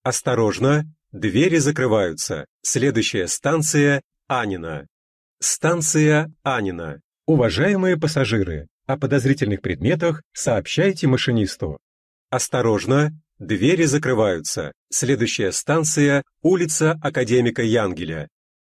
Осторожно, двери закрываются. Следующая станция Анина. Станция Анина. Уважаемые пассажиры, о подозрительных предметах сообщайте машинисту. Осторожно, двери закрываются. Следующая станция улица Академика Янгеля.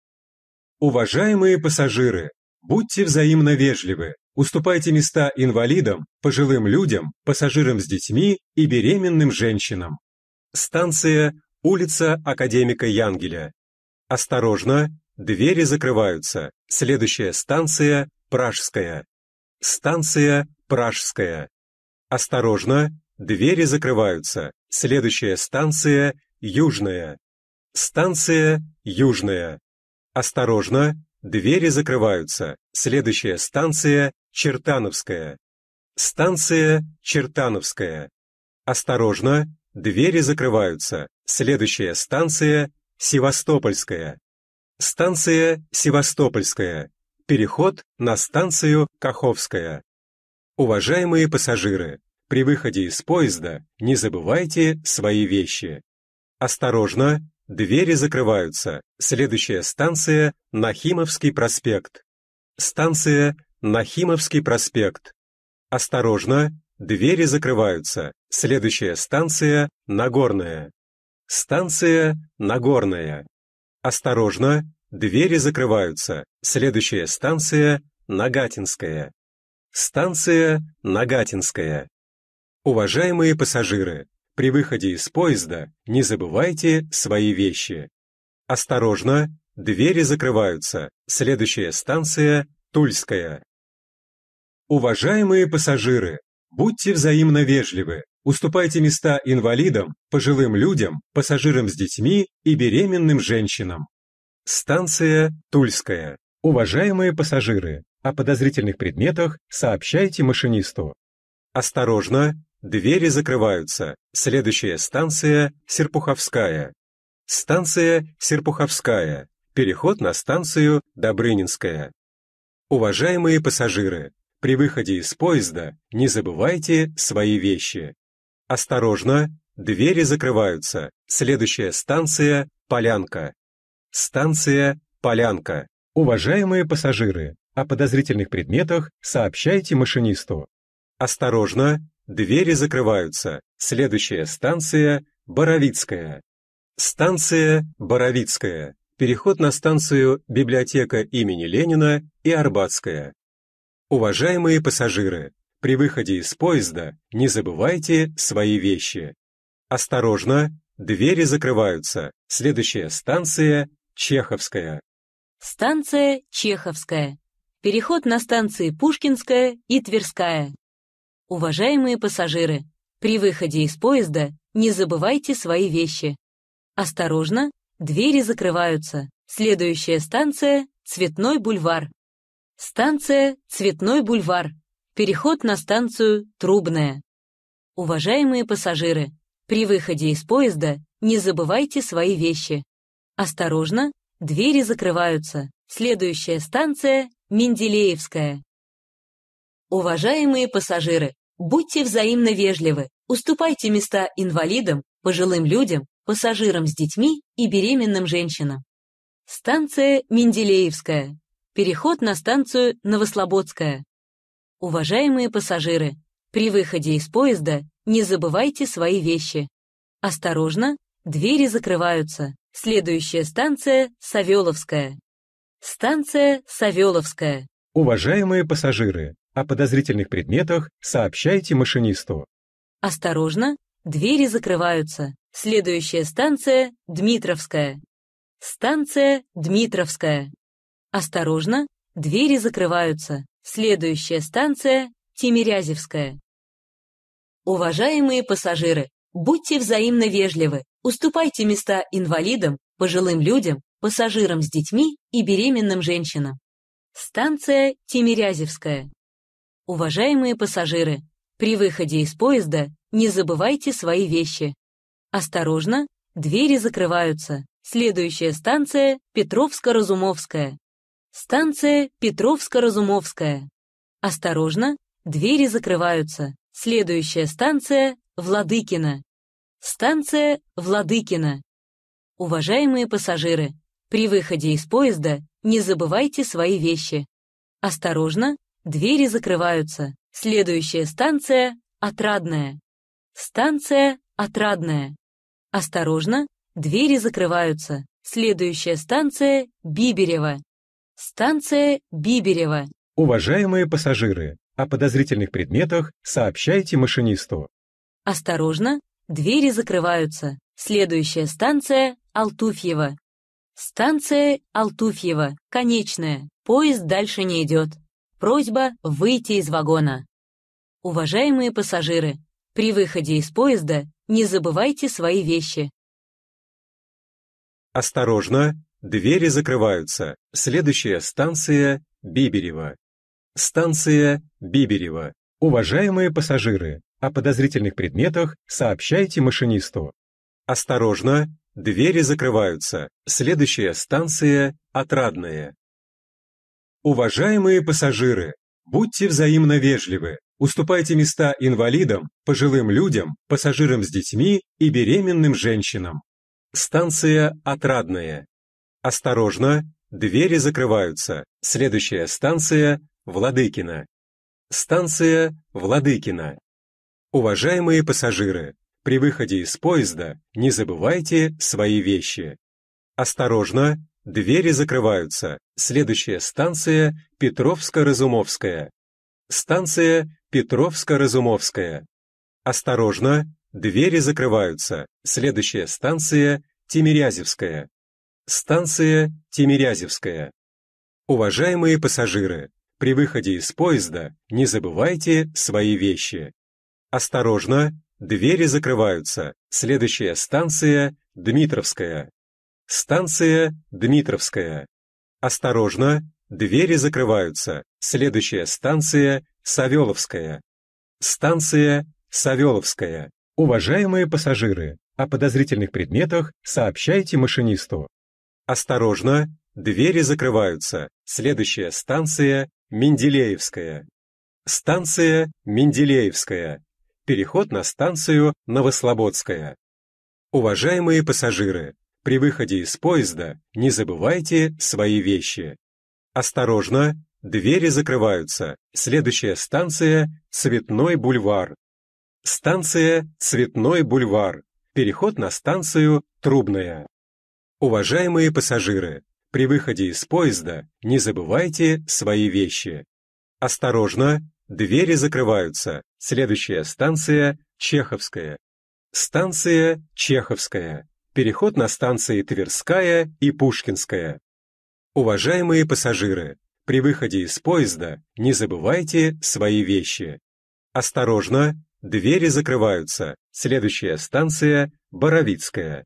Уважаемые пассажиры, будьте взаимно вежливы. Уступайте места инвалидам, пожилым людям, пассажирам с детьми и беременным женщинам. Станция улица Академика Янгеля. Осторожно, двери закрываются. Следующая станция Пражская. Станция Пражская. Осторожно, двери закрываются. Следующая станция Южная. Станция Южная. Осторожно, двери закрываются. Следующая станция Чертановская. Станция Чертановская. Осторожно, двери закрываются. Следующая станция Севастопольская. Станция Севастопольская. Переход на станцию Каховская. Уважаемые пассажиры, при выходе из поезда не забывайте свои вещи. Осторожно, двери закрываются. Следующая станция Нахимовский проспект. Станция Нахимовский проспект. Осторожно, двери закрываются. Следующая станция Нагорная. Станция Нагорная. Осторожно, двери закрываются. Следующая станция Нагатинская. Станция Нагатинская. Уважаемые пассажиры, при выходе из поезда не забывайте свои вещи. Осторожно, двери закрываются. Следующая станция Тульская. Уважаемые пассажиры, будьте взаимно вежливы. Уступайте места инвалидам, пожилым людям, пассажирам с детьми и беременным женщинам. Станция Тульская. Уважаемые пассажиры, о подозрительных предметах сообщайте машинисту. Осторожно, двери закрываются. Следующая станция Серпуховская. Станция Серпуховская. Переход на станцию Добрынинская. Уважаемые пассажиры, при выходе из поезда не забывайте свои вещи. Осторожно, двери закрываются. Следующая станция Полянка. Станция Полянка. Уважаемые пассажиры, о подозрительных предметах сообщайте машинисту. Осторожно, двери закрываются. Следующая станция Боровицкая. Станция Боровицкая. Переход на станцию Библиотека имени Ленина и Арбатская. Уважаемые пассажиры, при выходе из поезда не забывайте свои вещи. Осторожно, двери закрываются. Следующая станция Чеховская. Станция Чеховская. Переход на станции Пушкинская и Тверская. Уважаемые пассажиры, при выходе из поезда не забывайте свои вещи. Осторожно, двери закрываются. Следующая станция Цветной бульвар. Станция Цветной бульвар. Переход на станцию Трубная. Уважаемые пассажиры, при выходе из поезда не забывайте свои вещи. Осторожно, двери закрываются. Следующая станция Менделеевская. Уважаемые пассажиры, будьте взаимно вежливы. Уступайте места инвалидам, пожилым людям, пассажирам с детьми и беременным женщинам. Станция Менделеевская. Переход на станцию Новослободская. Уважаемые пассажиры, при выходе из поезда не забывайте свои вещи. Осторожно, двери закрываются. Следующая станция Савеловская. Станция Савеловская. Уважаемые пассажиры, о подозрительных предметах сообщайте машинисту. Осторожно, двери закрываются. Следующая станция Дмитровская. Станция Дмитровская. Осторожно, двери закрываются. Следующая станция Тимирязевская. Уважаемые пассажиры, будьте взаимно вежливы. Уступайте места инвалидам, пожилым людям, пассажирам с детьми и беременным женщинам. Станция Тимирязевская. Уважаемые пассажиры, при выходе из поезда не забывайте свои вещи. Осторожно, двери закрываются. Следующая станция Петровско-Разумовская. Станция Петровско-Разумовская. Осторожно, двери закрываются. Следующая станция Владыкина. Станция Владыкина. Уважаемые пассажиры, при выходе из поезда не забывайте свои вещи. Осторожно, двери закрываются. Следующая станция Отрадная. Станция Отрадная. Осторожно, двери закрываются. Следующая станция Биберево. Станция Биберево. Уважаемые пассажиры, о подозрительных предметах сообщайте машинисту. Осторожно, двери закрываются. Следующая станция Алтуфьево. Станция Алтуфьево. Конечная. Поезд дальше не идет. Просьба выйти из вагона. Уважаемые пассажиры, при выходе из поезда не забывайте свои вещи. Осторожно, двери закрываются. Следующая станция Биберево. Станция Биберево. Уважаемые пассажиры, о подозрительных предметах сообщайте машинисту. Осторожно, двери закрываются. Следующая станция Отрадная. Уважаемые пассажиры, будьте взаимно вежливы. Уступайте места инвалидам, пожилым людям, пассажирам с детьми и беременным женщинам. Станция Отрадная. Осторожно, двери закрываются. Следующая станция Владыкина. Станция Владыкина. Уважаемые пассажиры, при выходе из поезда не забывайте свои вещи. Осторожно, двери закрываются. Следующая станция Петровско-Разумовская. Станция Петровско-Разумовская. Осторожно, двери закрываются. Следующая станция Тимирязевская. Станция Тимирязевская. Уважаемые пассажиры, при выходе из поезда не забывайте свои вещи. Осторожно, двери закрываются. Следующая станция Дмитровская. Станция Дмитровская. Осторожно, двери закрываются. Следующая станция Савеловская. Станция Савеловская. Уважаемые пассажиры, о подозрительных предметах сообщайте машинисту. Осторожно, двери закрываются. Следующая станция Менделеевская. Станция Менделеевская. Переход на станцию Новослободская. Уважаемые пассажиры, при выходе из поезда не забывайте свои вещи. Осторожно, двери закрываются. Следующая станция Цветной бульвар. Станция Цветной бульвар. Переход на станцию Трубная. Уважаемые пассажиры, при выходе из поезда не забывайте свои вещи. Осторожно, двери закрываются. Следующая станция Чеховская. Станция Чеховская. Переход на станции Тверская и Пушкинская. Уважаемые пассажиры, при выходе из поезда не забывайте свои вещи. Осторожно, двери закрываются. Следующая станция Боровицкая.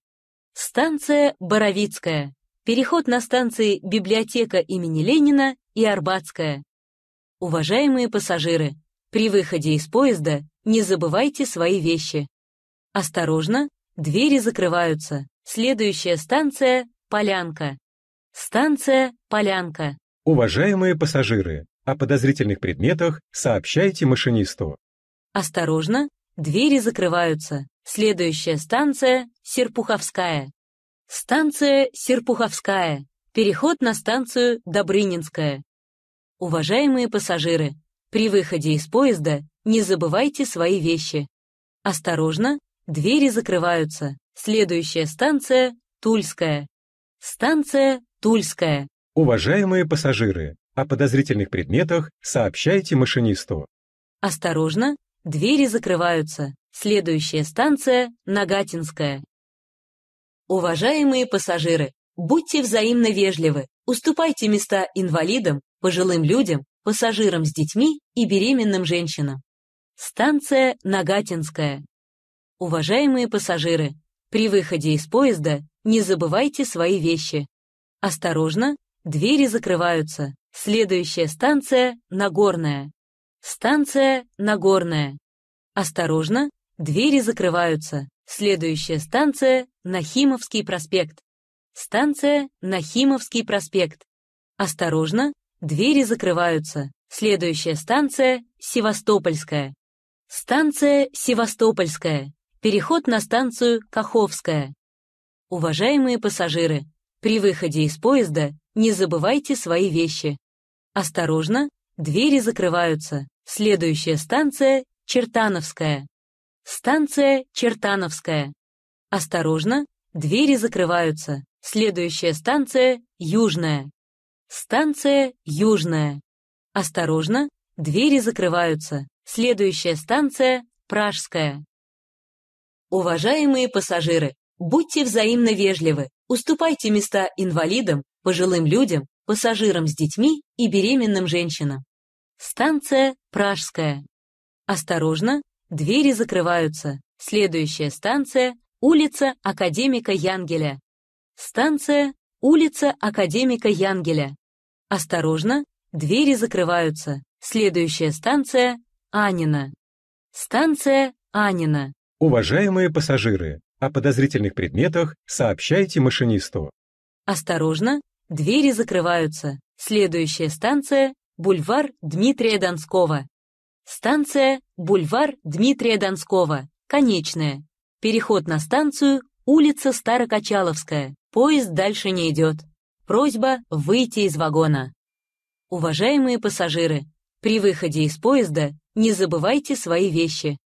Станция Боровицкая. Переход на станции Библиотека имени Ленина и Арбатская. Уважаемые пассажиры, при выходе из поезда не забывайте свои вещи. Осторожно, двери закрываются. Следующая станция Полянка. Станция Полянка. Уважаемые пассажиры, о подозрительных предметах сообщайте машинисту. Осторожно, двери закрываются. Следующая станция Серпуховская. Станция Серпуховская. Переход на станцию Добрынинская. Уважаемые пассажиры, при выходе из поезда не забывайте свои вещи. Осторожно, двери закрываются. Следующая станция Тульская. Станция Тульская. Уважаемые пассажиры, о подозрительных предметах сообщайте машинисту. Осторожно, двери закрываются. Следующая станция Нагатинская. Уважаемые пассажиры, будьте взаимно вежливы. Уступайте места инвалидам, пожилым людям, пассажирам с детьми и беременным женщинам. Станция Нагатинская. Уважаемые пассажиры, при выходе из поезда не забывайте свои вещи. Осторожно, двери закрываются. Следующая станция Нагорная. Станция Нагорная. Осторожно, двери закрываются. Следующая станция Нахимовский проспект. Станция Нахимовский проспект. Осторожно, двери закрываются. Следующая станция Севастопольская. Станция Севастопольская. Переход на станцию Каховская. Уважаемые пассажиры, при выходе из поезда не забывайте свои вещи. Осторожно, двери закрываются. Следующая станция Чертановская. Станция Чертановская. Осторожно, двери закрываются. Следующая станция Южная. Станция Южная. Осторожно, двери закрываются. Следующая станция Пражская. Уважаемые пассажиры, будьте взаимно вежливы, уступайте места инвалидам, пожилым людям, пассажирам с детьми и беременным женщинам. Станция Пражская. Осторожно, двери закрываются. Следующая станция улица Академика Янгеля. Станция улица Академика Янгеля. Осторожно, двери закрываются. Следующая станция Анина. Станция Анина. Уважаемые пассажиры, о подозрительных предметах сообщайте машинисту. Осторожно, двери закрываются. Следующая станция бульвар Дмитрия Донского. Станция бульвар Дмитрия Донского. Конечная. Переход на станцию улица Старокачаловская. Поезд дальше не идет. Просьба выйти из вагона. Уважаемые пассажиры, при выходе из поезда не забывайте свои вещи.